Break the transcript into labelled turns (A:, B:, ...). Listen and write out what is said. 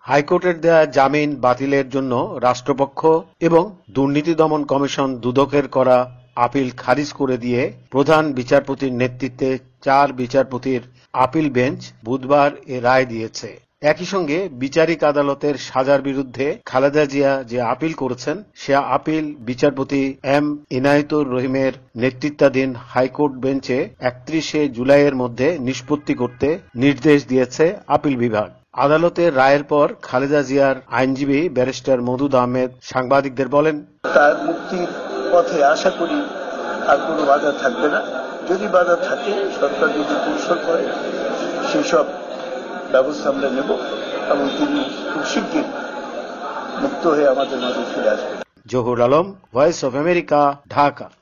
A: হাইকোর্টের দেয়া জামিন বাতিলের জন্য রাষ্ট্রপক্ষ এবং দুর্নীতি দমন কমিশন দুদকের করা আপিল খারিজ করে দিয়ে প্রধান বিচারপতির নেতৃত্বে 4 বিচারপতির আপিল বেঞ্চ বুধবার এ রায় দিয়েছে। একই সঙ্গে বিচারিক আদালতের সাজার বিরুদ্ধে খালেদা জিয়া যে আপিল করেছেন সে আপিল বিচারপতি এম ইনায়েতুর রহিমের নেতৃত্বাধীন হাইকোর্ট বেঞ্চে 31 জুলাইয়ের মধ্যে নিষ্পত্তি করতে নির্দেশ দিয়েছে আপিল বিভাগ। আদালতের রায়ের পর খালেদা জিয়ার আইনজীবী ব্যারিস্টার মওদুদ আহমেদ সাংবাদিকদের বলেন,
B: তার মুক্তির পথে আশা করি আর কোনো বাধা থাকবে না। যদি বাধা থাকে, সরকার যদি কৌশল করে, সেসব ব্যবস্থা আমরা নেব এবং তিনি খুব শীঘ্রই মুক্ত হয়ে আমাদের মাঝে ফিরে আসবেন।
A: Zahur Alam, Voice of America, Dhaka.